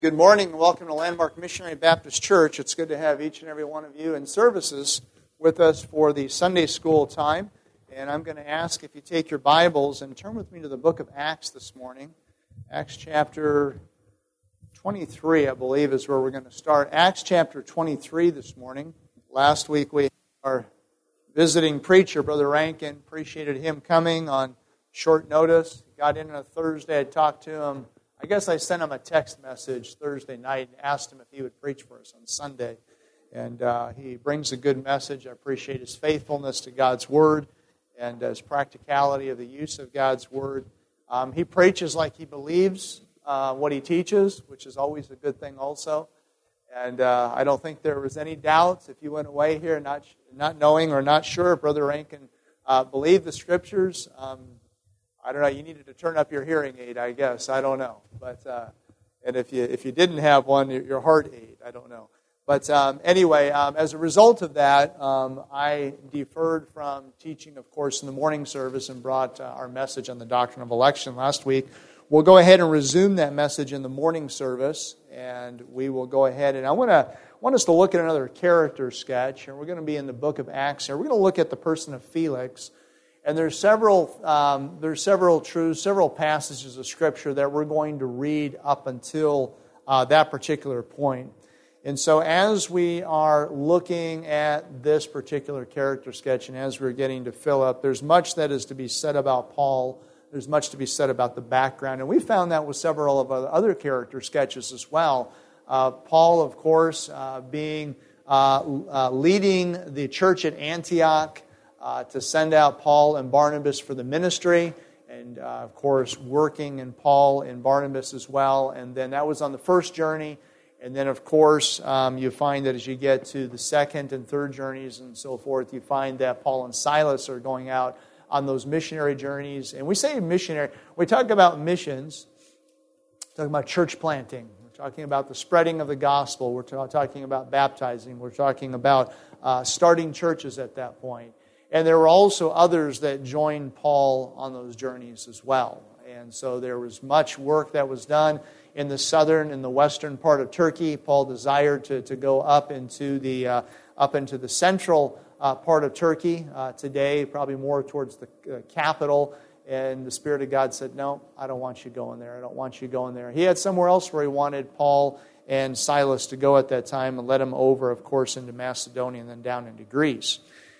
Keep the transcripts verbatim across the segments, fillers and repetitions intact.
Good morning and welcome to Landmark Missionary Baptist Church. It's good to have each and every one of you in services with us for the Sunday school time. And I'm going to ask if you take your Bibles and turn with me to the book of Acts this morning. Acts chapter twenty-three, I believe, is where we're going to start. Acts chapter twenty-three this morning. Last week we had our visiting preacher, Brother Rankin. Appreciated him coming on short notice. He got in on a Thursday. I talked to him. I guess I sent him a text message Thursday night and asked him if he would preach for us on Sunday. And uh, he brings a good message. I appreciate his faithfulness to God's Word and his practicality of the use of God's Word. Um, he preaches like he believes uh, what he teaches, which is always a good thing also. And uh, I don't think there was any doubts if you went away here not not knowing or not sure if Brother Rankin uh, believed the Scriptures. Um, I don't know, you needed to turn up your hearing aid, I guess. I don't know. But uh, and if you if you didn't have one, your heart aid, I don't know. But um, anyway, um, as a result of that, um, I deferred from teaching, of course, in the morning service and brought uh, our message on the doctrine of election last week. We'll go ahead and resume that message in the morning service, and we will go ahead. And I want to want us to look at another character sketch, and we're going to be in the book of Acts here. We're going to look at the person of Felix. And there's several um, there's several truths, several passages of Scripture that we're going to read up until uh, that particular point. And so as we are looking at this particular character sketch and as we're getting to Philip, there's much that is to be said about Paul. There's much to be said about the background. And we found that with several of other character sketches as well. Uh, Paul, of course, uh, being uh, uh, leading the church at Antioch, Uh, to send out Paul and Barnabas for the ministry, and uh, of course working in Paul and Barnabas as well. And then that was on the first journey. And then of course um, you find that as you get to the second and third journeys and so forth, you find that Paul and Silas are going out on those missionary journeys. And we say missionary, we talk about missions, talking about church planting. We're talking about the spreading of the gospel. We're t- talking about baptizing. We're talking about uh, starting churches at that point. And there were also others that joined Paul on those journeys as well. And so there was much work that was done in the southern and the western part of Turkey. Paul desired to, to go up into the uh, up into the central uh, part of Turkey uh, today, probably more towards the uh, capital. And the Spirit of God said, "No, I don't want you going there. I don't want you going there." He had somewhere else where he wanted Paul and Silas to go at that time and led them over, of course, into Macedonia and then down into Greece.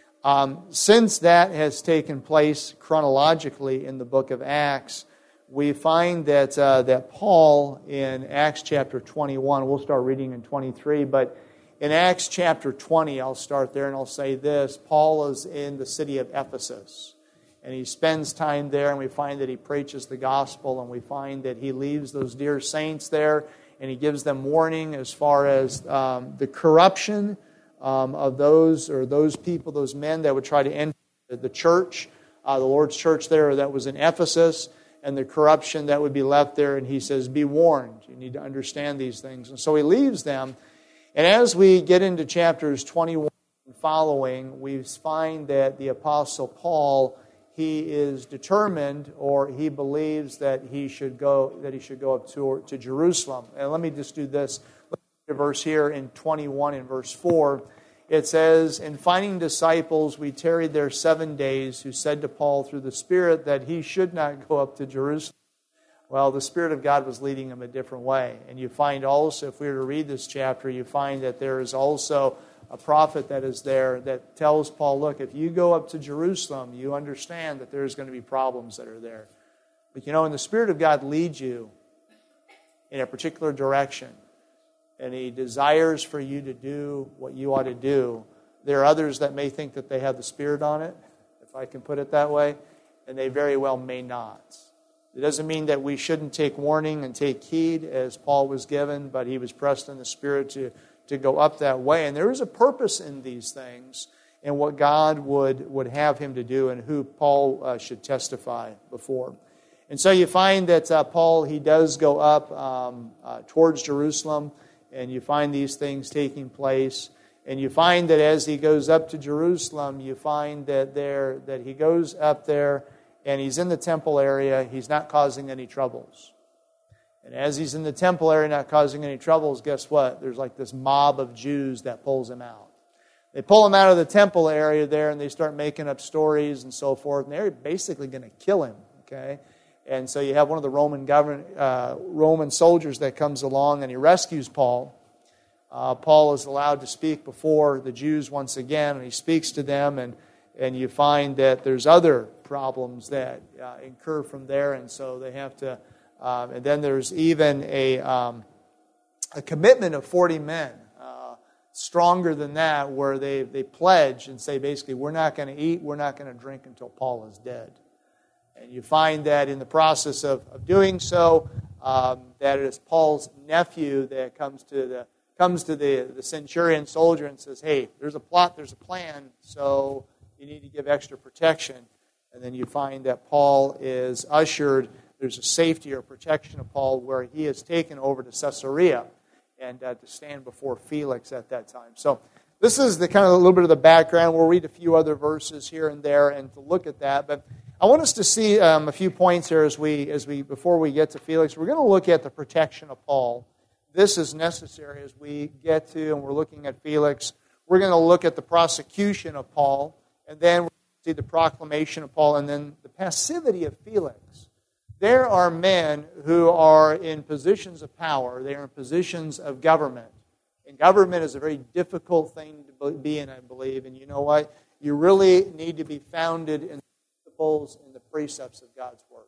Um, since that has taken place chronologically in the book of Acts, we find that uh, that Paul in Acts chapter twenty-one, we'll start reading in twenty-three, but in Acts chapter twenty, I'll start there and I'll say this. Paul is in the city of Ephesus, and he spends time there, and we find that he preaches the gospel, and we find that he leaves those dear saints there, and he gives them warning as far as um, the corruption Um, of those or those people, those men that would try to enter the church, uh, the Lord's church there that was in Ephesus, and the corruption that would be left there. And he says, be warned. You need to understand these things. And so he leaves them. And as we get into chapters twenty-one and following, we find that the Apostle Paul, he is determined, or he believes that he should go that he should go up to, to Jerusalem. And let me just do this. Verse here in twenty-one and verse four, it says, "In finding disciples, we tarried there seven days, who said to Paul through the Spirit that he should not go up to Jerusalem." Well, the Spirit of God was leading him a different way. And you find also, if we were to read this chapter, you find that there is also a prophet that is there that tells Paul, look, if you go up to Jerusalem, you understand that there's going to be problems that are there. But you know, when the Spirit of God leads you in a particular direction, and He desires for you to do what you ought to do, there are others that may think that they have the Spirit on it, if I can put it that way, and they very well may not. It doesn't mean that we shouldn't take warning and take heed as Paul was given, but he was pressed in the Spirit to, to go up that way. And there is a purpose in these things and what God would, would have him to do and who Paul uh, should testify before. And so you find that uh, Paul, he does go up um, uh, towards Jerusalem, and you find these things taking place. And you find that as he goes up to Jerusalem, you find that there that he goes up there and he's in the temple area. He's not causing any troubles. And as he's in the temple area not causing any troubles, guess what? There's like this mob of Jews that pulls him out. They pull him out of the temple area there, and they start making up stories and so forth, and they're basically going to kill him, okay? And so you have one of the Roman government, uh, Roman soldiers that comes along, and he rescues Paul. Uh, Paul is allowed to speak before the Jews once again, and he speaks to them, and, and you find that there's other problems that uh, incur from there, and so they have to, um, and then there's even a, um, a commitment of forty men, uh, stronger than that, where they, they pledge and say basically, we're not going to eat, we're not going to drink until Paul is dead. And you find that in the process of, of doing so, um, that it is Paul's nephew that comes to the comes to the, the centurion soldier and says, hey, there's a plot, there's a plan, so you need to give extra protection. And then you find that Paul is ushered, there's a safety or protection of Paul where he is taken over to Caesarea and uh, to stand before Felix at that time. So this is the kind of a little bit of the background. We'll read a few other verses here and there and to look at that. But I want us to see um, a few points here as we, as we before we get to Felix. We're going to look at the protection of Paul. This is necessary as we get to, and we're looking at Felix. We're going to look at the prosecution of Paul, and then we're going to see the proclamation of Paul, and then the passivity of Felix. There are men who are in positions of power. They are in positions of government. And government is a very difficult thing to be in, I believe. And you know what? You really need to be founded in the principles and the precepts of God's Word.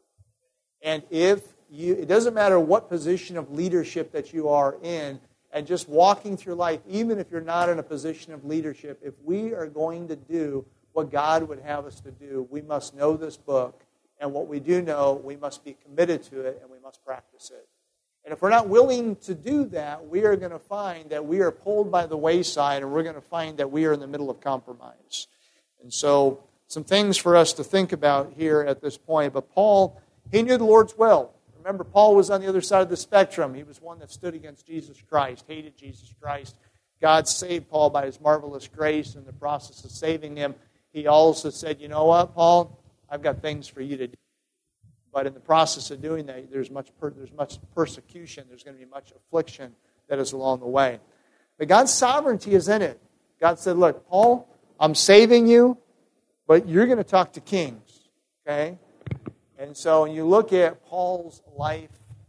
And if You, it doesn't matter what position of leadership that you are in, and just walking through life, even if you're not in a position of leadership, if we are going to do what God would have us to do, we must know this book, and what we do know, we must be committed to it, and we must practice it. And if we're not willing to do that, we are going to find that we are pulled by the wayside, and we're going to find that we are in the middle of compromise. And so, some things for us to think about here at this point. But Paul, he knew the Lord's will. Remember, Paul was on the other side of the spectrum. He was one that stood against Jesus Christ, hated Jesus Christ. God saved Paul by His marvelous grace in the process of saving him. He also said, you know what, Paul? I've got things for you to do. But in the process of doing that, there's much per- there's much persecution. There's going to be much affliction that is along the way. But God's sovereignty is in it. God said, look, Paul, I'm saving you, but you're going to talk to kings, okay? And so when you look at Paul's life,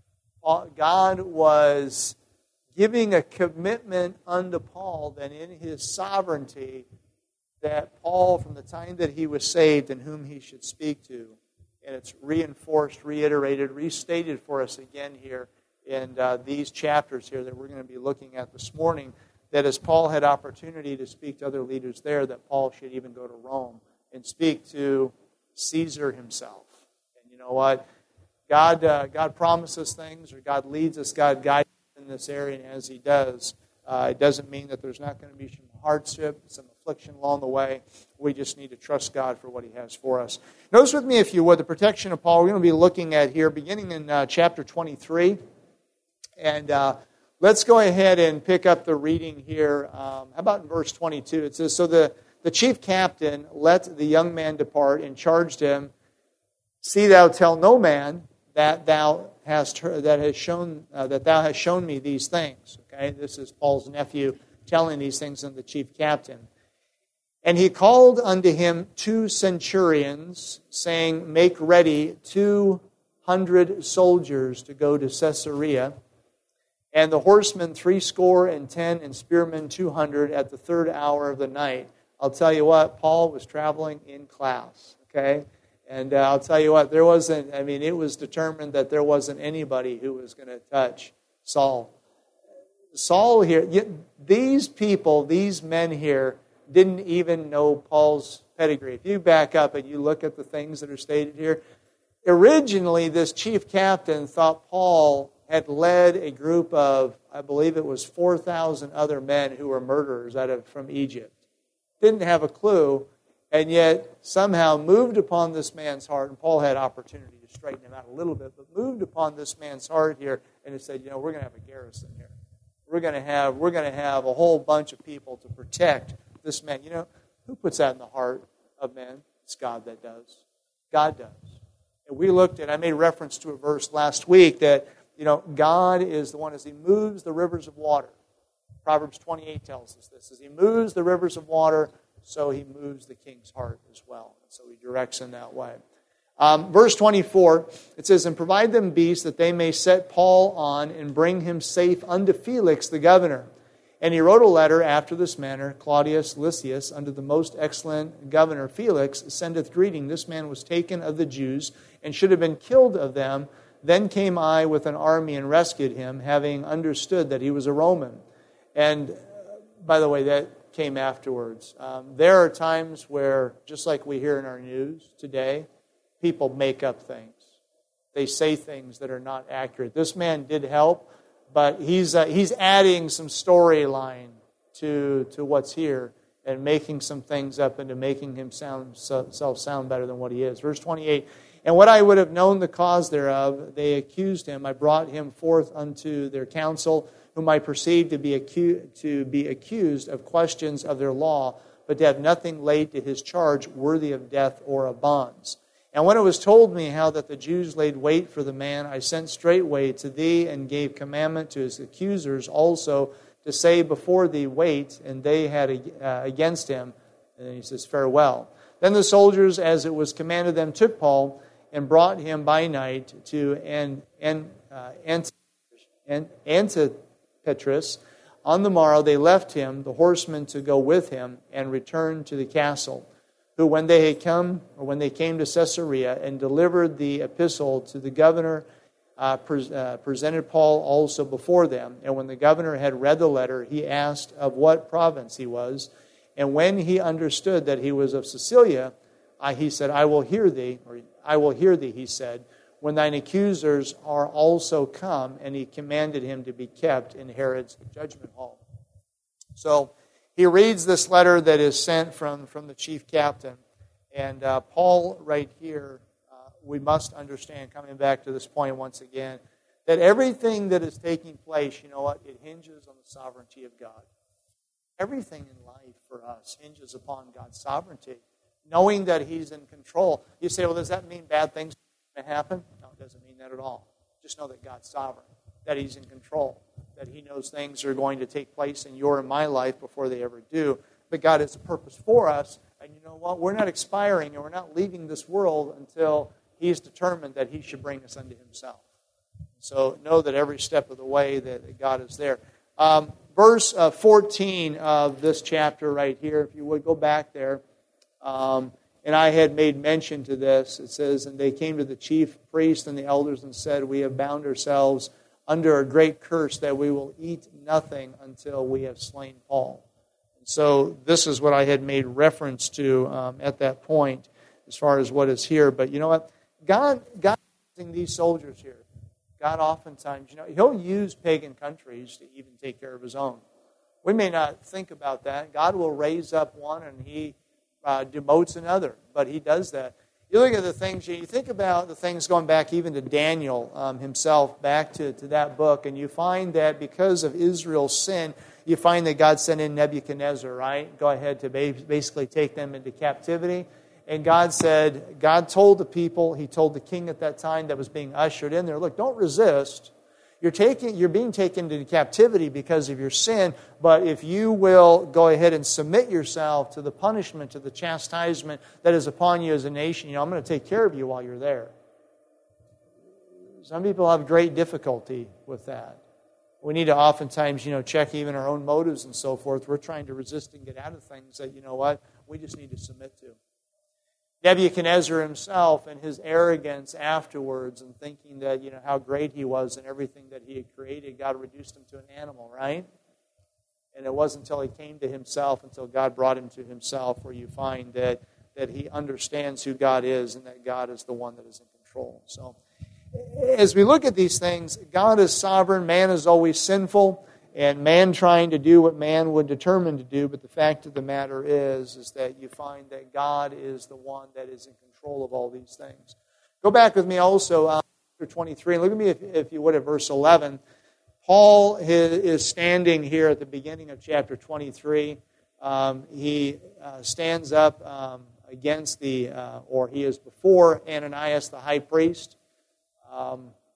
God was giving a commitment unto Paul that in His sovereignty, that Paul, from the time that he was saved and whom he should speak to, and it's reinforced, reiterated, restated for us again here in uh, these chapters here that we're going to be looking at this morning, that as Paul had opportunity to speak to other leaders there, that Paul should even go to Rome and speak to Caesar himself. You know what? God uh, God promises things, or God leads us, God guides us in this area, and as He does, uh, it doesn't mean that there's not going to be some hardship, some affliction along the way. We just need to trust God for what He has for us. Notice with me, if you would, the protection of Paul. We're going to be looking at here, beginning in uh, chapter twenty-three. And uh, let's go ahead and pick up the reading here. Um, how about in verse twenty-two? It says, so the, the chief captain let the young man depart and charged him, see thou tell no man that thou hast heard, that has shown uh, that thou hast shown me these things. Okay, this is Paul's nephew telling these things to the chief captain. And he called unto him two centurions, saying, make ready two hundred soldiers to go to Caesarea, and the horsemen threescore and ten, and spearmen two hundred at the third hour of the night. I'll tell you what, Paul was traveling in class. Okay. And uh, I'll tell you what, there wasn't, I mean, it was determined that there wasn't anybody who was going to touch Saul. Saul here, these people, these men here, didn't even know Paul's pedigree. If you back up and you look at the things that are stated here, originally this chief captain thought Paul had led a group of, I believe it was four thousand other men who were murderers out of from Egypt. Didn't have a clue. And yet, somehow moved upon this man's heart, and Paul had opportunity to straighten him out a little bit, but moved upon this man's heart here, and he said, you know, we're going to have a garrison here. We're going to have we're going to have a whole bunch of people to protect this man. You know, who puts that in the heart of men? It's God that does. God does. And we looked at, I made reference to a verse last week that you know, God is the one as He moves the rivers of water. Proverbs twenty-eight tells us this. As He moves the rivers of water, so He moves the king's heart as well. And so He directs in that way. Um, verse twenty-four, it says, "And provide them beasts that they may set Paul on and bring him safe unto Felix the governor. And he wrote a letter after this manner, Claudius Lysias, unto the most excellent governor Felix, sendeth greeting. This man was taken of the Jews, and should have been killed of them. Then came I with an army and rescued him, having understood that he was a Roman." And, uh, by the way, that came afterwards. Um, there are times where, just like we hear in our news today, people make up things. They say things that are not accurate. This man did help, but he's uh, he's adding some storyline to to what's here and making some things up into making himself sound better than what he is. Verse twenty-eight, "And what I would have known the cause thereof, they accused him. I brought him forth unto their council, whom I perceived to be acu- to be accused of questions of their law, but to have nothing laid to his charge worthy of death or of bonds. And when it was told me how that the Jews laid wait for the man, I sent straightway to thee and gave commandment to his accusers also to say before thee, wait, and they had uh, against him." And then he says, "Farewell." Then the soldiers, as it was commanded them, took Paul and brought him by night to An, An, uh, Ant, Ant, Antipatris. On the morrow they left him, the horsemen, to go with him, and returned to the castle. Who, when they had come, or when they came to Caesarea and delivered the epistle to the governor, uh, pre- uh, presented Paul also before them. And when the governor had read the letter, he asked of what province he was. And when he understood that he was of Cilicia, uh, he said, "I will hear thee," or "I will hear thee," he said, "when thine accusers are also come." And he commanded him to be kept in Herod's judgment hall. So, he reads this letter that is sent from, from the chief captain. And uh, Paul, right here, uh, we must understand, coming back to this point once again, that everything that is taking place, you know what, it hinges on the sovereignty of God. Everything in life for us hinges upon God's sovereignty, knowing that He's in control. You say, well, does that mean bad things are going to happen? No, it doesn't mean that at all. Just know that God's sovereign, that He's in control, that He knows things are going to take place in your and my life before they ever do. But God has a purpose for us, and you know what? We're not expiring and we're not leaving this world until He's determined that He should bring us unto Himself. So know that every step of the way that God is there. Um, verse uh, fourteen of this chapter right here, if you would go back there, um, and I had made mention to this. It says, "And they came to the chief priest and the elders and said, We have bound ourselves under a great curse that we will eat nothing until we have slain Paul." And so this is what I had made reference to um, at that point as far as what is here. But you know what? God, God is using these soldiers here. God oftentimes, you know, He'll use pagan countries to even take care of His own. We may not think about that. God will raise up one and He uh, demotes another, but He does that. You look at the things, you think about the things going back even to Daniel um, himself, back to, to that book, and you find that because of Israel's sin, you find that God sent in Nebuchadnezzar, right? Go ahead to basically take them into captivity. And God said, God told the people, He told the king at that time that was being ushered in there, look, don't resist. You're taking, you're being taken into captivity because of your sin, but if you will go ahead and submit yourself to the punishment, to the chastisement that is upon you as a nation, you know, I'm going to take care of you while you're there. Some people have great difficulty with that. We need to oftentimes, you know, check even our own motives and so forth. We're trying to resist and get out of things that, you know what, we just need to submit to. Nebuchadnezzar himself and his arrogance afterwards and thinking that, you know, how great he was and everything that he had created, God reduced him to an animal, right? And it wasn't until he came to himself, until God brought him to himself, where you find that, that he understands who God is and that God is the one that is in control. So, as we look at these things, God is sovereign, man is always sinful, and man trying to do what man would determine to do, but the fact of the matter is, is that you find that God is the one that is in control of all these things. Go back with me also, uh, chapter twenty-three, and look at me if, if you would at verse eleven. Paul is standing here at the beginning of chapter twenty-three. Um, he uh, stands up um, against the, uh, or he is before Ananias the high priest. Um,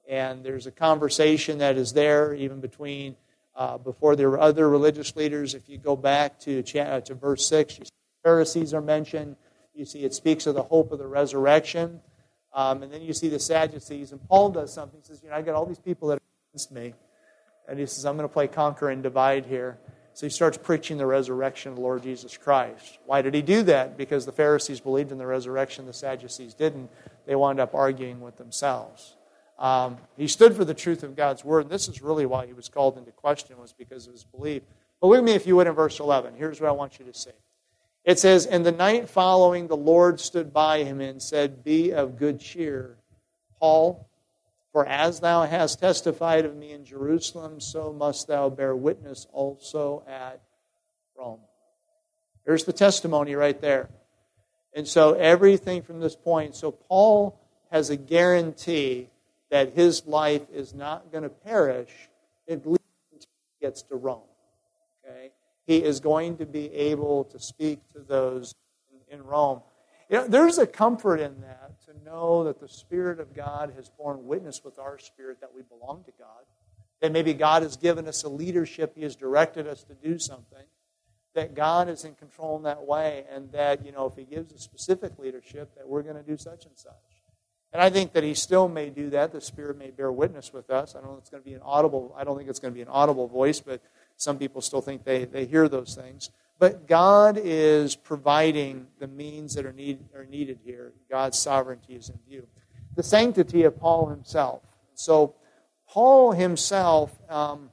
And there's a conversation that is there even between, uh, before there were other religious leaders. If you go back to, cha- to verse six, you see the Pharisees are mentioned. You see it speaks of the hope of the resurrection. Um, and then you see the Sadducees. And Paul does something. He says, you know, I got all these people that are against me. And he says, I'm going to play conquer and divide here. So he starts preaching the resurrection of the Lord Jesus Christ. Why did he do that? Because the Pharisees believed in the resurrection, the Sadducees didn't. They wound up arguing with themselves. Um, he stood for the truth of God's word, and this is really why he was called into question, was because of his belief. But look at me, if you would, in verse eleven. Here's what I want you to see. It says, "And the night following, the Lord stood by him and said, Be of good cheer, Paul, for as thou hast testified of me in Jerusalem, so must thou bear witness also at Rome." There's the testimony right there. And so everything from this point, so Paul has a guarantee that his life is not going to perish at least until he gets to Rome. Okay? He is going to be able to speak to those in, in Rome. You know, there's a comfort in that, to know that the Spirit of God has borne witness with our spirit that we belong to God. That maybe God has given us a leadership, He has directed us to do something. That God is in control in that way, and that, you know, if He gives a specific leadership, that we're going to do such and such. And I think that He still may do that. The Spirit may bear witness with us. I don't know if it's going to be an audible, I don't think it's going to be an audible voice, but some people still think they, they hear those things. But God is providing the means that are, need, are needed here. God's sovereignty is in view. The sanctity of Paul himself. So Paul himself, um,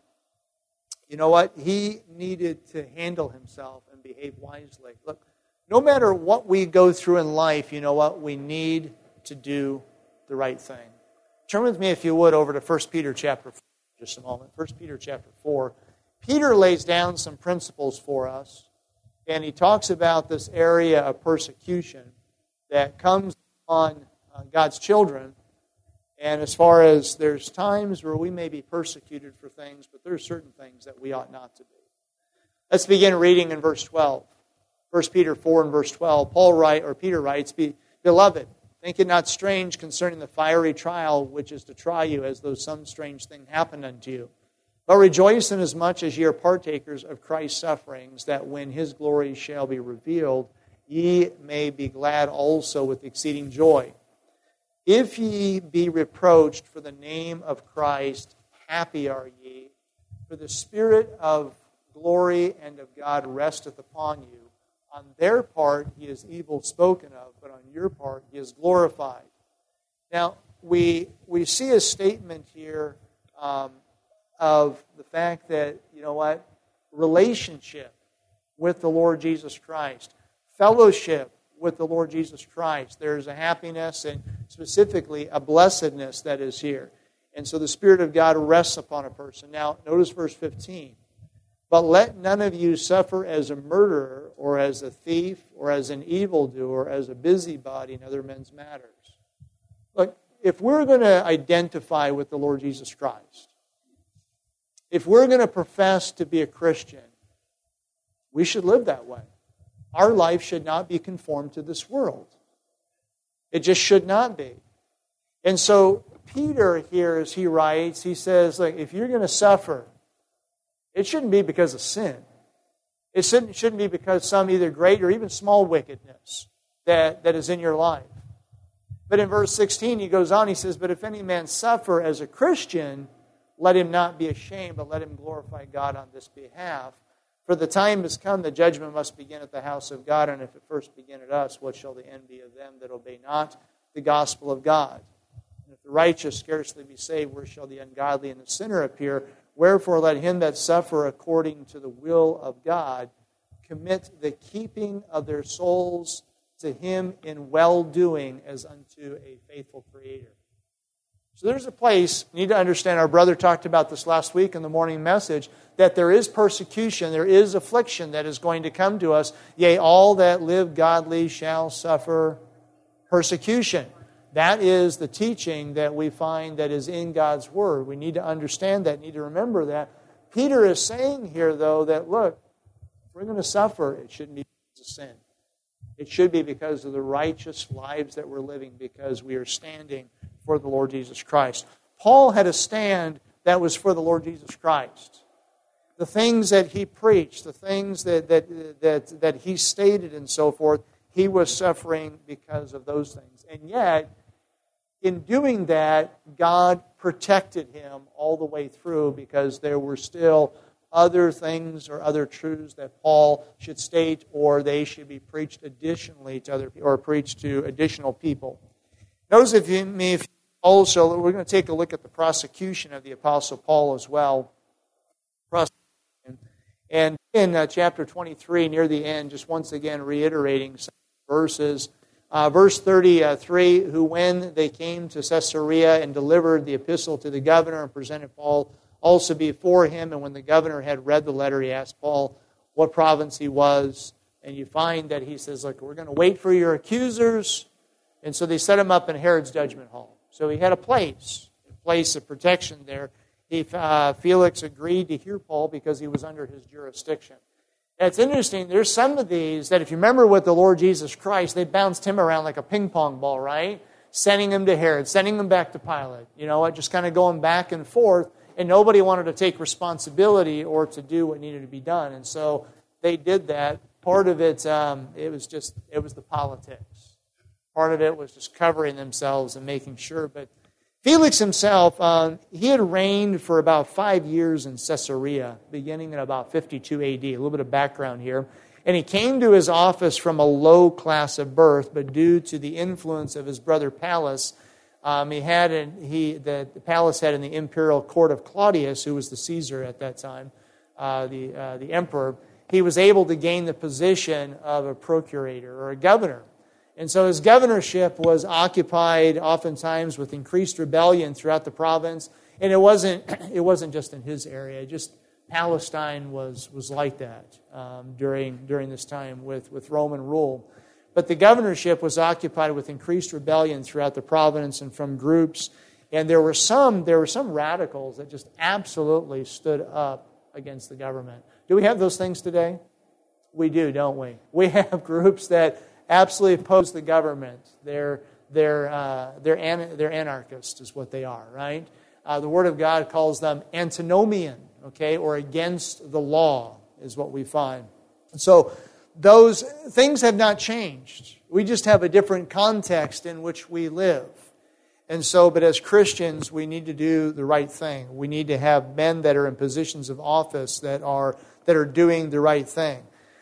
you know what? He needed to handle himself and behave wisely. Look, no matter what we go through in life, you know what? We need to do the right thing. Turn with me, if you would, over to First Peter chapter four, just a moment. First Peter chapter four. Peter lays down some principles for us, and he talks about this area of persecution that comes on uh, God's children. And as far as there's times where we may be persecuted for things, but there are certain things that we ought not to be. Let's begin reading in verse twelve. First Peter four and verse twelve. Paul write, or Peter writes, Be, Beloved, think it not strange concerning the fiery trial which is to try you, as though some strange thing happened unto you. But rejoice inasmuch as ye are partakers of Christ's sufferings, that when His glory shall be revealed, ye may be glad also with exceeding joy. If ye be reproached for the name of Christ, happy are ye, for the Spirit of glory and of God resteth upon you. On their part He is evil spoken of, but on your part He is glorified. Now, we we see a statement here um, of the fact that, you know what, relationship with the Lord Jesus Christ, fellowship with the Lord Jesus Christ. There's a happiness and specifically a blessedness that is here. And so the Spirit of God rests upon a person. Now, notice verse fifteen. But let none of you suffer as a murderer, or as a thief, or as an evildoer, as a busybody in other men's matters. Look, if we're going to identify with the Lord Jesus Christ, if we're going to profess to be a Christian, we should live that way. Our life should not be conformed to this world. It just should not be. And so Peter here, as he writes, he says, like, if you're going to suffer, it shouldn't be because of sin. It shouldn't, shouldn't be because some either great or even small wickedness that, that is in your life. But in verse sixteen, he goes on, he says, But if any man suffer as a Christian, let him not be ashamed, but let him glorify God on this behalf. For the time has come, the judgment must begin at the house of God, and if it first begin at us, what shall the end be of them that obey not the gospel of God? And if the righteous scarcely be saved, where shall the ungodly and the sinner appear? Wherefore let him that suffer according to the will of God commit the keeping of their souls to Him in well-doing as unto a faithful Creator. So there's a place, you need to understand, our brother talked about this last week in the morning message, that there is persecution, there is affliction that is going to come to us. Yea, all that live godly shall suffer persecution. That is the teaching that we find that is in God's Word. We need to understand that, need to remember that. Peter is saying here, though, that, look, if we're going to suffer, it shouldn't be because of sin. It should be because of the righteous lives that we're living, because we are standing for the Lord Jesus Christ. Paul had a stand that was for the Lord Jesus Christ. The things that he preached, the things that, that, that, that he stated and so forth, he was suffering because of those things. And yet, in doing that, God protected him all the way through because there were still other things or other truths that Paul should state, or they should be preached additionally to other people, or preached to additional people. Notice if you me if also we're going to take a look at the prosecution of the Apostle Paul as well. And in uh, chapter twenty-three, near the end, just once again reiterating some verses. Uh, verse thirty-three, who when they came to Caesarea and delivered the epistle to the governor and presented Paul also before him, and when the governor had read the letter, he asked Paul what province he was. And you find that he says, look, we're going to wait for your accusers. And so they set him up in Herod's judgment hall. So he had a place, a place of protection there. He, uh, Felix agreed to hear Paul because he was under his jurisdiction. And it's interesting, there's some of these that if you remember with the Lord Jesus Christ, they bounced him around like a ping pong ball, right? Sending him to Herod, sending him back to Pilate. You know, just kind of going back and forth. And nobody wanted to take responsibility or to do what needed to be done. And so they did that. Part of it, um, it was just, it was the politics. Part of it was just covering themselves and making sure. But Felix himself, um, he had reigned for about five years in Caesarea, beginning in about fifty-two A D. A little bit of background here. And he came to his office from a low class of birth, but due to the influence of his brother Pallas, um, he had an, he the, the Pallas had in the imperial court of Claudius, who was the Caesar at that time, uh, the uh, the emperor. He was able to gain the position of a procurator or a governor. And so his governorship was occupied oftentimes with increased rebellion throughout the province. And it wasn't it wasn't just in his area. Just Palestine was was like that um, during during this time with, with Roman rule. But the governorship was occupied with increased rebellion throughout the province and from groups. And there were some there were some radicals that just absolutely stood up against the government. Do we have those things today? We do, don't we? We have groups that absolutely oppose the government. They're they're uh, they're an, they're anarchists, is what they are, right? Uh, the Word of God calls them antinomian, okay, or against the law, is what we find. And so those things have not changed. We just have a different context in which we live. And so, but as Christians, we need to do the right thing. We need to have men that are in positions of office that are that are doing the right thing.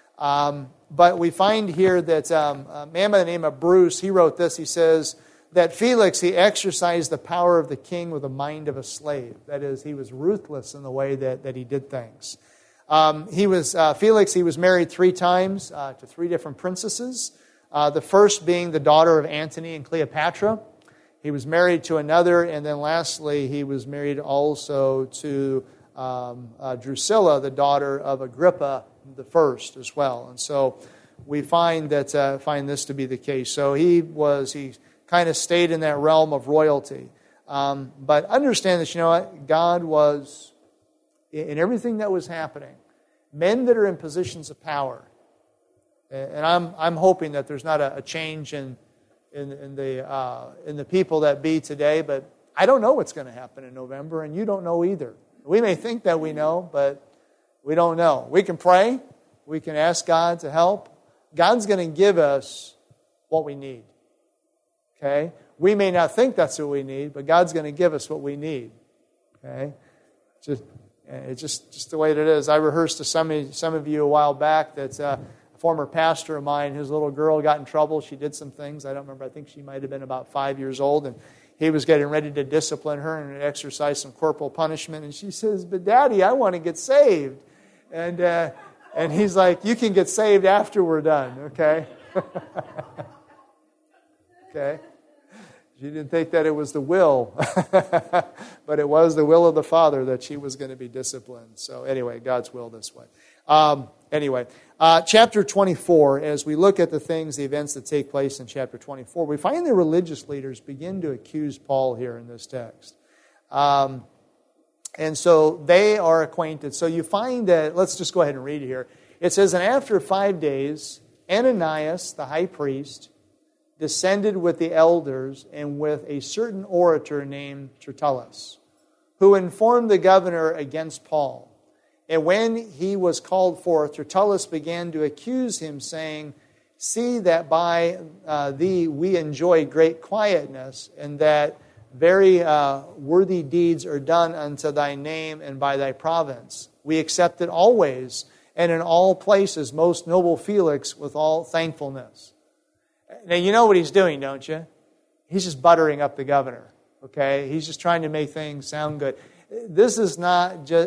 Um, But we find here that um, a man by the name of Bruce, he wrote this. He says that Felix, he exercised the power of the king with the mind of a slave. That is, he was ruthless in the way that, that he did things. Um, he was uh, Felix, he was married three times uh, to three different princesses. Uh, the first being the daughter of Antony and Cleopatra. He was married to another, and then lastly, he was married also to um, uh, Drusilla, the daughter of Agrippa the first as well. And so we find that uh, find this to be the case. So he was he kind of stayed in that realm of royalty. Um, but understand that, you know what, God was in everything that was happening. Men that are in positions of power, and I'm I'm hoping that there's not a, a change in in, in the uh, in the people that be today. But I don't know what's going to happen in November, and you don't know either. We may think that we know, but we don't know. We can pray. We can ask God to help. God's going to give us what we need. Okay? We may not think that's what we need, but God's going to give us what we need. Okay? Just, it's just, just the way that it is. I rehearsed to some of, some of you a while back that uh, a former pastor of mine, his little girl got in trouble. She did some things. I don't remember. I think she might have been about five years old, and he was getting ready to discipline her and exercise some corporal punishment. And she says, "But Daddy, I want to get saved." And uh, and he's like, "You can get saved after we're done, okay?" Okay. She didn't think that it was the will, but it was the will of the Father that she was going to be disciplined. So anyway, God's will this way. Um, anyway, uh, chapter twenty-four, as we look at the things, the events that take place in chapter twenty-four, we find the religious leaders begin to accuse Paul here in this text. Um And so they are acquainted. So you find that, let's just go ahead and read it here. It says, "And after five days, Ananias, the high priest, descended with the elders and with a certain orator named Tertullus, who informed the governor against Paul. And when he was called forth, Tertullus began to accuse him, saying, See that by uh, thee we enjoy great quietness, and that very uh, worthy deeds are done unto thy name and by thy province. We accept it always, and in all places, most noble Felix, with all thankfulness. Now, you know what he's doing, don't you? He's just buttering up the governor, okay? He's just trying to make things sound good. This is not just...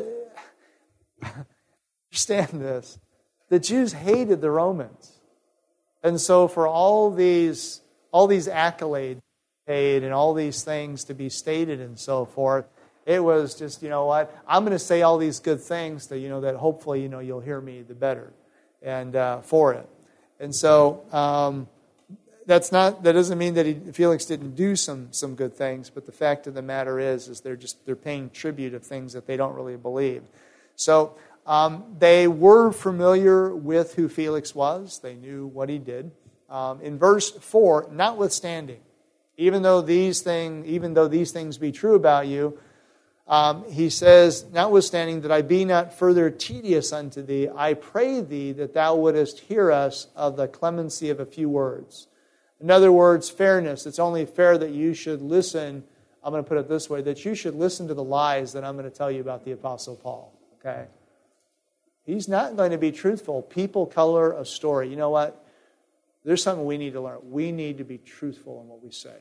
Understand this. The Jews hated the Romans. And so for all these, all these accolades paid and all these things to be stated and so forth, it was just, you know what, I'm going to say all these good things that, you know, that hopefully, you know, you'll hear me the better and uh, for it. And so um, that's not, that doesn't mean that he, Felix didn't do some some good things, but the fact of the matter is, is they're just, they're paying tribute of things that they don't really believe. So um, they were familiar with who Felix was. They knew what he did. Um, in verse four, notwithstanding, even though these things, even though these things be true about you, um, he says, notwithstanding that I be not further tedious unto thee, I pray thee that thou wouldest hear us of the clemency of a few words. In other words, fairness. It's only fair that you should listen. I'm going to put it this way, that you should listen to the lies that I'm going to tell you about the Apostle Paul. Okay? He's not going to be truthful. People color a story. You know what? There's something we need to learn. We need to be truthful in what we say.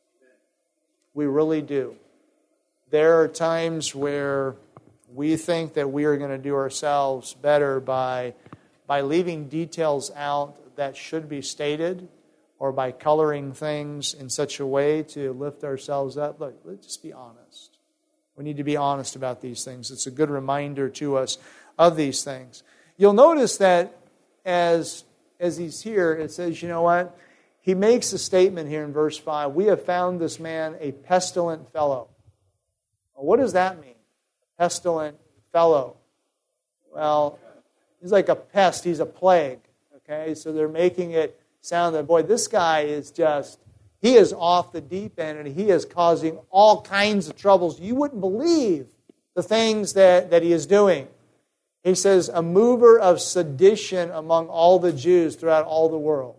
We really do. There are times where we think that we are going to do ourselves better by, by leaving details out that should be stated, or by coloring things in such a way to lift ourselves up. Look, let's just be honest. We need to be honest about these things. It's a good reminder to us of these things. You'll notice that as, as he's here, it says, you know what? He makes a statement here in verse five. We have found this man a pestilent fellow. Well, what does that mean? Pestilent fellow. Well, he's like a pest. He's a plague. Okay, so they're making it sound that, boy, this guy is just, he is off the deep end and he is causing all kinds of troubles. You wouldn't believe the things that, that he is doing. He says, a mover of sedition among all the Jews throughout all the world.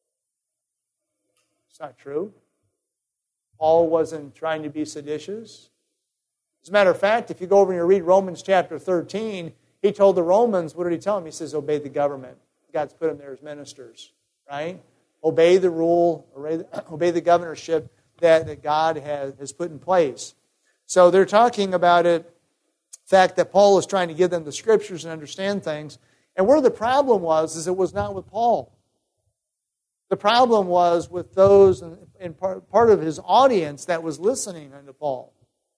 It's not true. Paul wasn't trying to be seditious. As a matter of fact, if you go over and you read Romans chapter thirteen, he told the Romans, what did he tell them? He says, obey the government. God's put them there as ministers, right? Obey the rule, obey the, obey the governorship that, that God has, has put in place. So they're talking about it, the fact that Paul is trying to give them the Scriptures and understand things. And where the problem was, is it was not with Paul. The problem was with those in, in part, part of his audience that was listening unto Paul.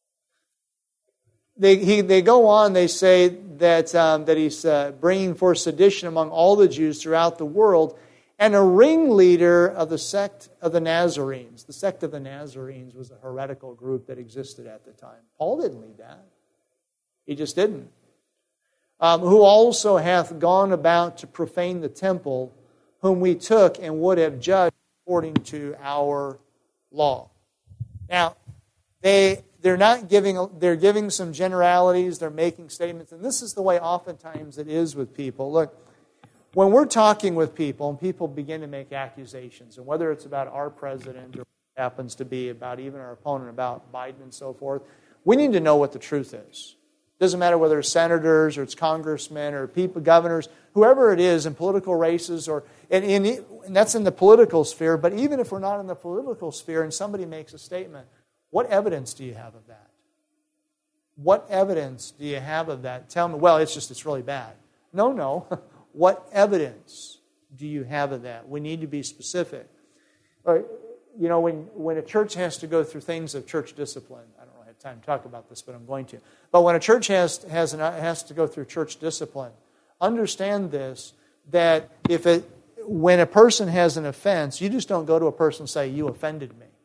They, he, they go on, they say that, um, that he's uh, bringing forth sedition among all the Jews throughout the world, and a ringleader of the sect of the Nazarenes. The sect of the Nazarenes was a heretical group that existed at the time. Paul didn't lead that. He just didn't. Um, who also hath gone about to profane the temple, whom we took and would have judged according to our law. Now, they... They're not giving, they're giving some generalities, they're making statements, and this is the way oftentimes it is with people. Look, when we're talking with people and people begin to make accusations, and whether it's about our president or what happens to be about even our opponent, about Biden and so forth, we need to know what the truth is. It doesn't matter whether it's senators or it's congressmen or people, governors, whoever it is in political races, or and, and, and that's in the political sphere, but even if we're not in the political sphere and somebody makes a statement, what evidence do you have of that? What evidence do you have of that? Tell me, well, it's just, it's really bad. No, no. What evidence do you have of that? We need to be specific. You know, when, when a church has to go through things of church discipline, I don't have time to talk about this, but I'm going to. But when a church has, has, an, has to go through church discipline, understand this, that if it, when a person has an offense, you just don't go to a person and say, you offended me.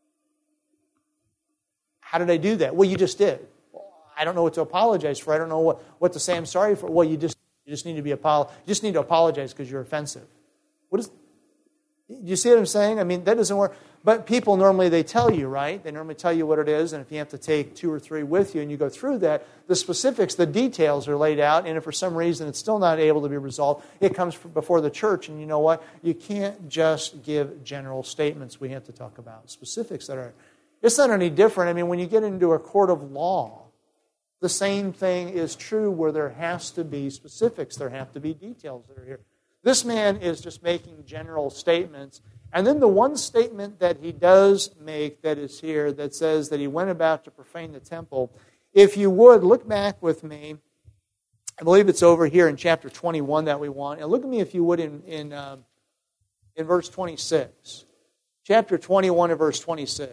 How did I do that? Well, you just did. Well, I don't know what to apologize for. I don't know what, what to say I'm sorry for. Well, you just you just need to be apolo- you just need to apologize because you're offensive. What is You see what I'm saying? I mean, that doesn't work. But people normally, they tell you, right? They normally tell you what it is, and if you have to take two or three with you and you go through that, the specifics, the details are laid out, and if for some reason it's still not able to be resolved, it comes before the church, and you know what? You can't just give general statements. We have to talk about specifics that are... It's not any different. I mean, when you get into a court of law, the same thing is true where there has to be specifics. There have to be details that are here. This man is just making general statements. And then the one statement that he does make that is here that says that he went about to profane the temple. If you would, look back with me. I believe it's over here in chapter twenty-one that we want. And look at me, if you would, in, in, um, in verse twenty-six. Chapter twenty-one and verse twenty-six.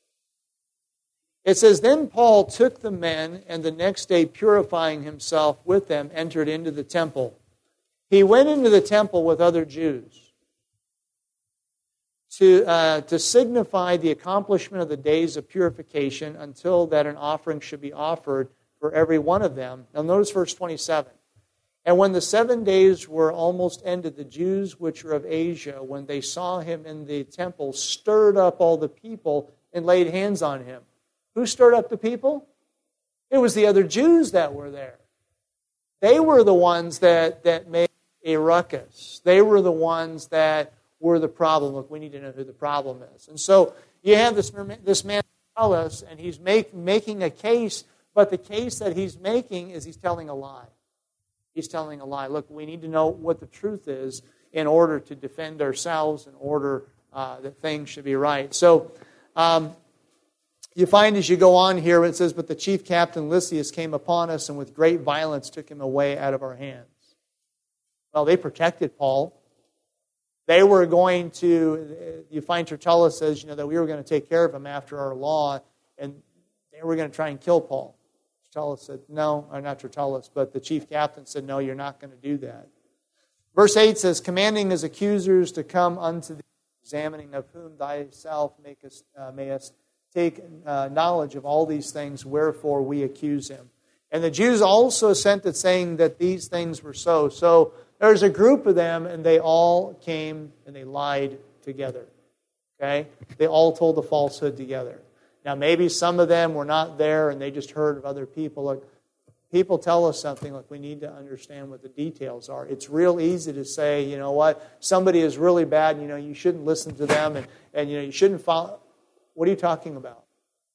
It says, Then Paul took the men, and the next day purifying himself with them, entered into the temple. He went into the temple with other Jews to, uh, to signify the accomplishment of the days of purification until that an offering should be offered for every one of them. Now notice verse twenty-seven. And when the seven days were almost ended, the Jews which were of Asia, when they saw him in the temple, stirred up all the people and laid hands on him. Who stirred up the people? It was the other Jews that were there. They were the ones that, that made a ruckus. They were the ones that were the problem. Look, we need to know who the problem is. And so you have this, this man tell us, and he's make, making a case, but the case that he's making is he's telling a lie. He's telling a lie. Look, we need to know what the truth is in order to defend ourselves, in order uh, that things should be right. So um, you find as you go on here, it says, But the chief captain Lysias came upon us, and with great violence took him away out of our hands. Well, they protected Paul. They were going to, you find Tertullus says, you know, that we were going to take care of him after our law, and they were going to try and kill Paul. Tertullus said, no, or not Tertullus, but the chief captain said, no, you're not going to do that. Verse eight says, commanding his accusers to come unto thee, examining of whom thyself makest, uh, mayest take uh, knowledge of all these things, wherefore we accuse him. And the Jews also assented, saying that these things were so. So there's a group of them, and they all came and they lied together. Okay? They all told the falsehood together. Now, maybe some of them were not there, and they just heard of other people. Like, people tell us something, like we need to understand what the details are. It's real easy to say, you know what, somebody is really bad, and, you know, you shouldn't listen to them, and, and you know, you shouldn't follow. What are you talking about?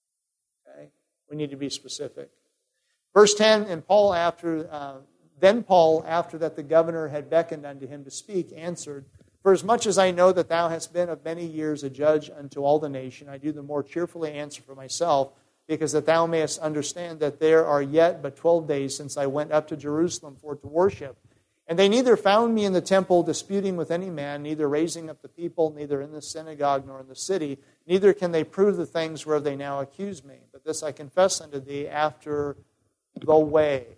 Okay? We need to be specific. Verse ten, and Paul after, uh, then Paul, after that the governor had beckoned unto him to speak, answered, For as much as I know that thou hast been of many years a judge unto all the nation, I do the more cheerfully answer for myself, because that thou mayest understand that there are yet but twelve days since I went up to Jerusalem for to worship. And they neither found me in the temple disputing with any man, neither raising up the people, neither in the synagogue nor in the city, neither can they prove the things whereof they now accuse me. But this I confess unto thee after the way.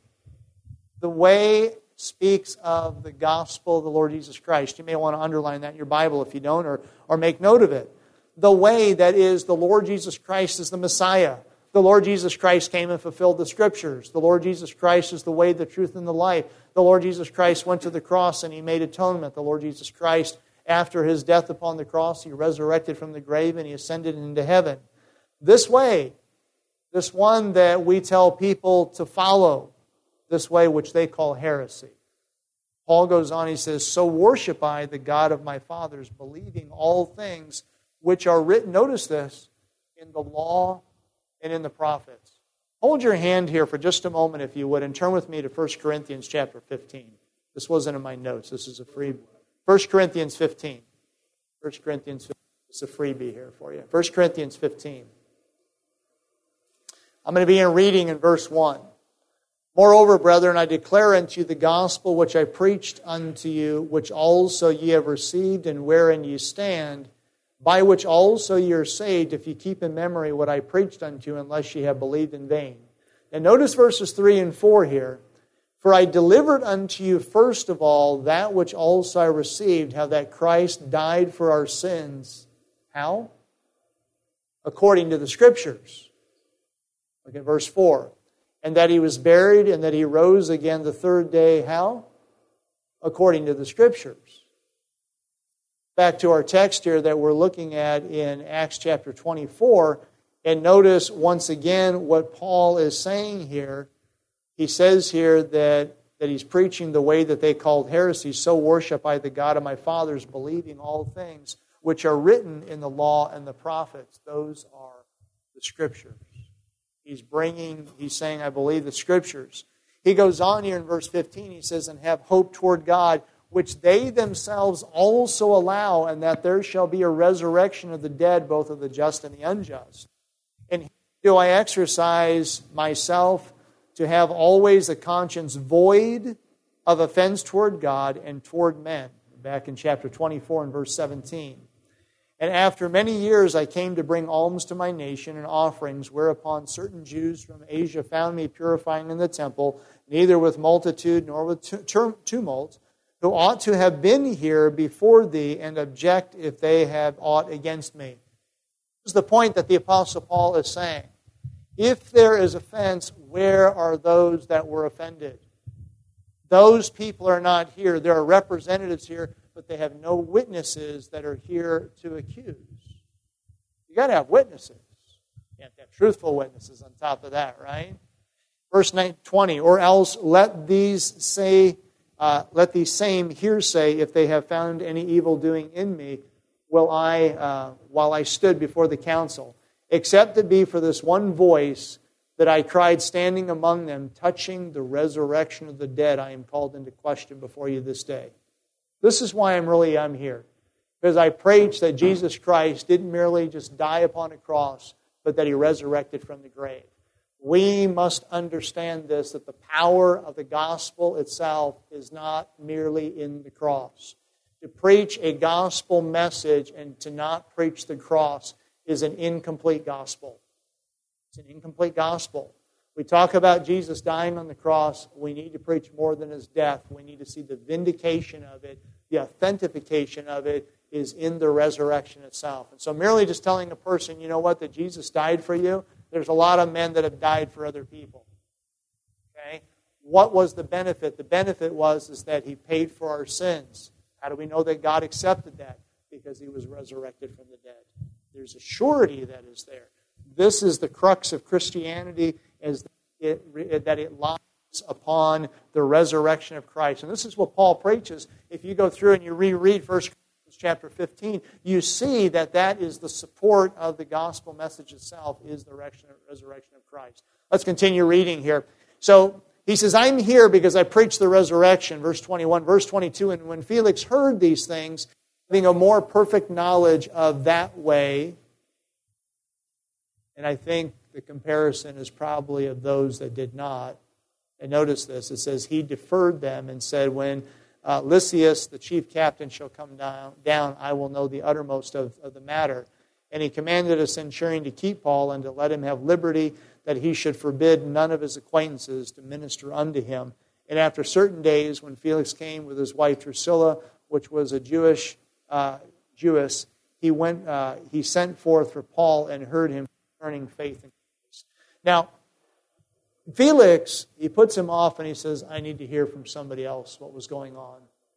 The way speaks of the gospel of the Lord Jesus Christ. You may want to underline that in your Bible if you don't, or, or make note of it. The way, that is, the Lord Jesus Christ is the Messiah. The Lord Jesus Christ came and fulfilled the Scriptures. The Lord Jesus Christ is the way, the truth, and the life. The Lord Jesus Christ went to the cross and He made atonement. The Lord Jesus Christ, after His death upon the cross, He resurrected from the grave and He ascended into heaven. This way, this one that we tell people to follow, this way which they call heresy. Paul goes on, he says, So worship I the God of my fathers, believing all things which are written, notice this, in the law and in the prophets. Hold your hand here for just a moment, if you would, and turn with me to First Corinthians chapter fifteen. This wasn't in my notes. This is a free. First Corinthians fifteen. First Corinthians fifteen. It's a freebie here for you. First Corinthians fifteen. I'm going to begin reading in verse one. Moreover, brethren, I declare unto you the gospel which I preached unto you, which also ye have received, and wherein ye stand, by which also ye are saved, if ye keep in memory what I preached unto you, unless ye have believed in vain. And notice verses three and four here. For I delivered unto you first of all that which also I received, how that Christ died for our sins. How? According to the Scriptures. Look at verse four. And that He was buried, and that He rose again the third day. How? According to the Scriptures. back to our text here that we're looking at in Acts chapter twenty-four, and notice once again what Paul is saying here. He says here that, that he's preaching the way that they called heresy, so worship I the God of my fathers, believing all things which are written in the law and the prophets. Those are the Scriptures. He's bringing, he's saying, I believe the Scriptures. He goes on here in verse fifteen, he says, and have hope toward God, which they themselves also allow, and that there shall be a resurrection of the dead, both of the just and the unjust. And do I exercise myself to have always a conscience void of offense toward God and toward men? Back in chapter twenty-four and verse seventeen. And after many years I came to bring alms to my nation and offerings, whereupon certain Jews from Asia found me purifying in the temple, neither with multitude nor with tumult, who ought to have been here before thee, and object if they have aught against me. This is the point that the Apostle Paul is saying. If there is offense, where are those that were offended? Those people are not here. There are representatives here, but they have no witnesses that are here to accuse. You've got to have witnesses. You have to have truthful witnesses on top of that, right? Verse twenty, or else let these say, uh, let these same hearsay, if they have found any evil doing in me, will I, uh, while I stood before the council, except it be for this one voice that I cried standing among them, touching the resurrection of the dead, I am called into question before you this day. This is why I'm really I'm here. Because I preach that Jesus Christ didn't merely just die upon a cross, but that He resurrected from the grave. We must understand this, that the power of the gospel itself is not merely in the cross. To preach a gospel message and to not preach the cross is an incomplete gospel. It's an incomplete gospel. We talk about Jesus dying on the cross. We need to preach more than His death. We need to see the vindication of it, the authentication of it is in the resurrection itself. And so merely just telling a person, you know what, that Jesus died for you, there's a lot of men that have died for other people. Okay? What was the benefit? The benefit was is that He paid for our sins. How do we know that God accepted that? Because He was resurrected from the dead. There's a surety that is there. This is the crux of Christianity, is it, that it lies upon the resurrection of Christ. And this is what Paul preaches. If you go through and you reread First Corinthians chapter fifteen, you see that that is the support of the gospel message itself, is the resurrection of Christ. Let's continue reading here. So he says, I'm here because I preach the resurrection, verse twenty-one. Verse twenty-two, and when Felix heard these things, having a more perfect knowledge of that way, and I think the comparison is probably of those that did not. And notice this, it says, he deferred them and said, when uh, Lysias, the chief captain, shall come down, down, I will know the uttermost of, of the matter. And he commanded a centurion to keep Paul and to let him have liberty, that he should forbid none of his acquaintances to minister unto him. And after certain days, when Felix came with his wife Drusilla, which was a Jewish uh, Jewess, he went. Uh, he sent forth for Paul and heard him concerning faith in Christ. Now, Felix, he puts him off and he says, I need to hear from somebody else what was going on.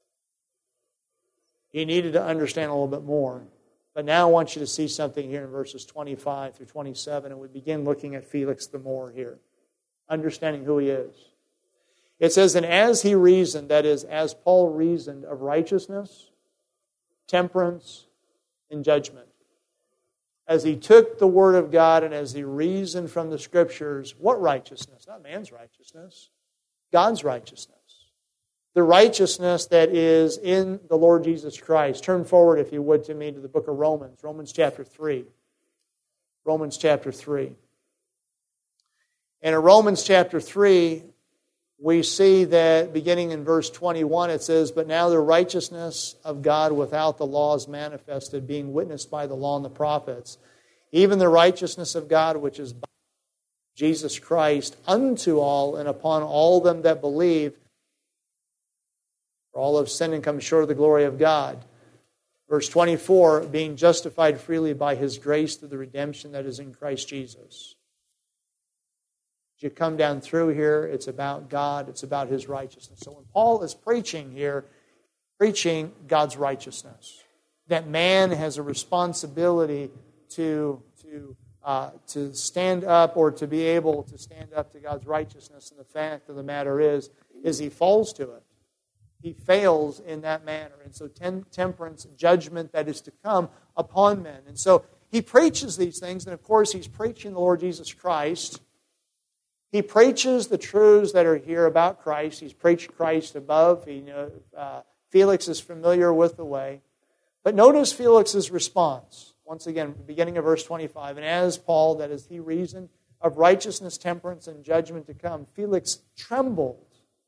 He needed to understand a little bit more. But now I want you to see something here in verses twenty-five through twenty-seven, and we begin looking at Felix the more here, understanding who he is. It says, and as he reasoned, that is, as Paul reasoned of righteousness, temperance, and judgment. As he took the Word of God and as he reasoned from the Scriptures, what righteousness? Not man's righteousness, God's righteousness. The righteousness that is in the Lord Jesus Christ. Turn forward, if you would, to me to the book of Romans, Romans chapter three. Romans chapter three. And in Romans chapter three, we see that beginning in verse twenty-one, it says, but now the righteousness of God without the law is manifested, being witnessed by the law and the prophets, even the righteousness of God which is by Jesus Christ unto all and upon all them that believe. For all have sinned and come short of the glory of God. Verse twenty-four, being justified freely by His grace through the redemption that is in Christ Jesus. As you come down through here, it's about God, it's about His righteousness. So when Paul is preaching here, preaching God's righteousness. that man has a responsibility to, to, uh, to stand up or to be able to stand up to God's righteousness. And the fact of the matter is, is he falls to it. He fails in that manner. And so tem- temperance, judgment that is to come upon men. And so he preaches these things, and of course he's preaching the Lord Jesus Christ. He preaches the truths that are here about Christ. He's preached Christ above. He, you know, uh, Felix is familiar with the way. But notice Felix's response. Once again, beginning of verse twenty-five. And as Paul, that is, he reasoned of righteousness, temperance, and judgment to come, Felix trembled.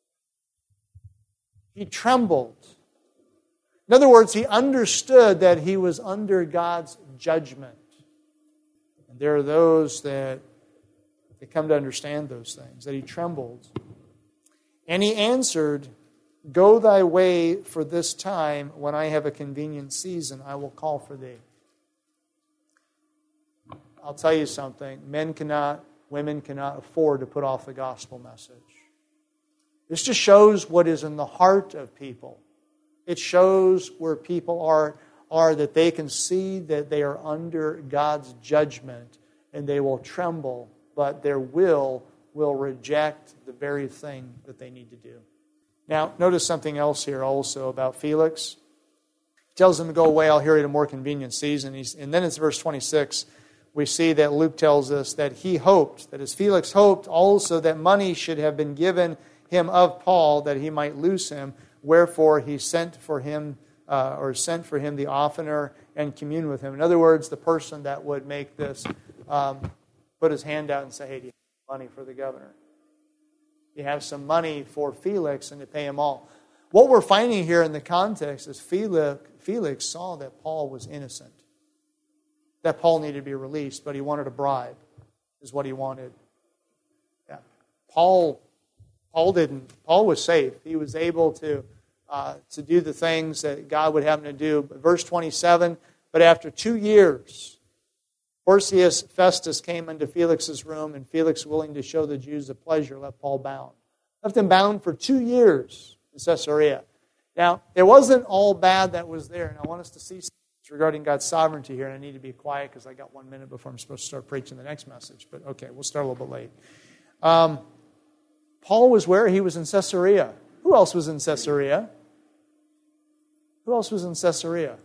He trembled. In other words, he understood that he was under God's judgment. And there are those that they come to understand those things, that he trembled. And he answered, Go thy way for this time. When I have a convenient season, I will call for thee. I'll tell you something. Men cannot, women cannot afford to put off the gospel message. This just shows what is in the heart of people. It shows where people are, are that they can see that they are under God's judgment and they will tremble, but their will will reject the very thing that they need to do. Now, notice something else here also about Felix. He tells them to go away, I'll hear you at a more convenient season. He's, and then it's verse twenty-six. We see that Luke tells us that he hoped, that as Felix hoped also that money should have been given him of Paul, that he might loose him. Wherefore he sent for him, uh, or sent for him the oftener and commune with him. In other words, the person that would make this, um, put his hand out and say, hey, do you have money for the governor? You have some money for Felix and to pay him all. What we're finding here in the context is Felix, Felix saw that Paul was innocent. That Paul needed to be released, but he wanted a bribe, is what he wanted. Yeah. Paul Paul didn't. Paul was safe. He was able to uh, to do the things that God would have him to do. Verse twenty-seven, but after two years, Porcius Festus came into Felix's room, and Felix, willing to show the Jews the pleasure, left Paul bound. Left him bound for two years in Caesarea. Now, it wasn't all bad that was there, and I want us to see something regarding God's sovereignty here, and I need to be quiet because I got one minute before I'm supposed to start preaching the next message. But okay, we'll start a little bit late. Um, Paul was where? He was in Caesarea. Who else was in Caesarea? Who else was in Caesarea?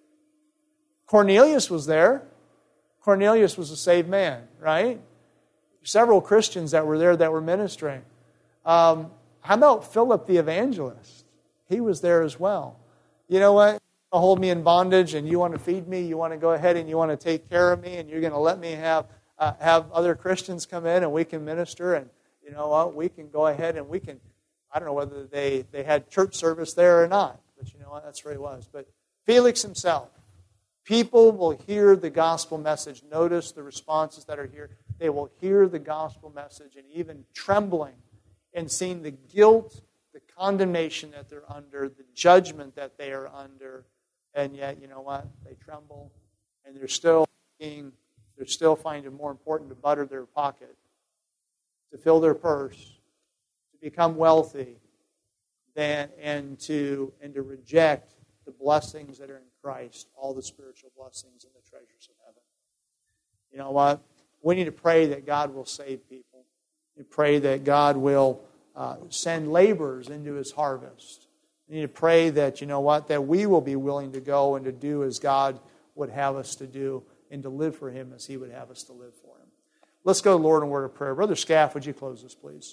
Cornelius was there. Cornelius was a saved man, right? Several Christians that were there that were ministering. Um, how about Philip the evangelist? He was there as well. You know what? You hold me in bondage and you want to feed me, you want to go ahead and you want to take care of me and you're going to let me have uh, have other Christians come in and we can minister and you know what, we can go ahead and we can, I don't know whether they, they had church service there or not, but you know what, that's where he was. But Felix himself, people will hear the gospel message. Notice the responses that are here. They will hear the gospel message and even trembling and seeing the guilt, the condemnation that they're under, the judgment that they are under, and yet, you know what, they tremble and they're still being, they're still finding it more important to butter their pocket, to fill their purse, to become wealthy, than and to and to reject the blessings that are in Christ, all the spiritual blessings and the treasures of heaven. You know what? We need to pray that God will save people. We pray that God will uh, send laborers into His harvest. We need to pray that, you know what, that we will be willing to go and to do as God would have us to do and to live for Him as He would have us to live for Him. Let's go to the Lord in a word of prayer. Brother Scaff, would you close this, please?